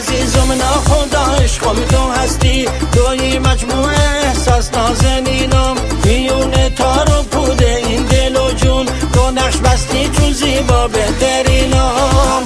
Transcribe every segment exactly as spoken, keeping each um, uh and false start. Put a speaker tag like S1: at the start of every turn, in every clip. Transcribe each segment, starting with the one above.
S1: عزیزم ناخدا عشقم تو هستی، توی مجموعه احساس نازنینم، میون تار و پود این دل و جون، تو نقش بستی چون زیبا بهترینم.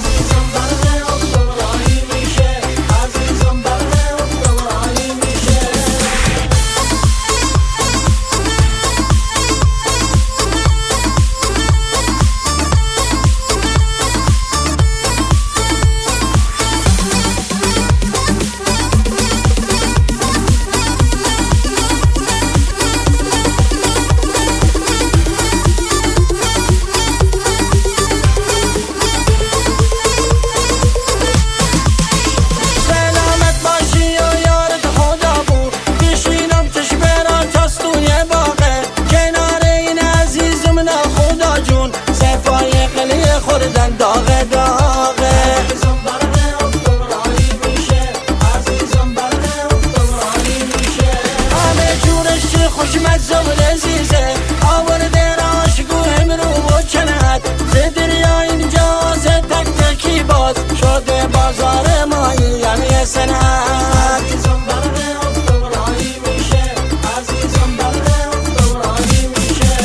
S1: خوردن داغه داغه عزیزم برقه افتم رایی میشه، عزیزم برقه افتم رایی میشه، همه جورش خوشمزه و لذیذه، آورده راش گو امرو و چند ز دریا اینجا ز تک تکی باز شده بازار مایی یعنی سنت. عزیزم برقه افتم رایی میشه، عزیزم برقه افتم رایی میشه.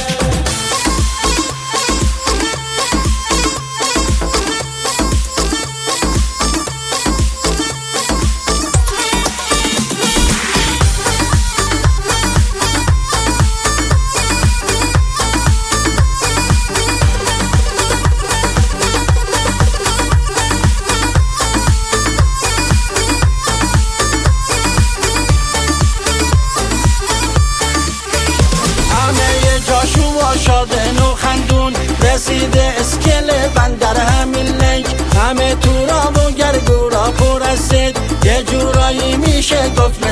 S1: شادن و خندون رسیده اسکل بندر همین لنگ، همه تو را و گرگورا پر است، یه جورایی میشه گفت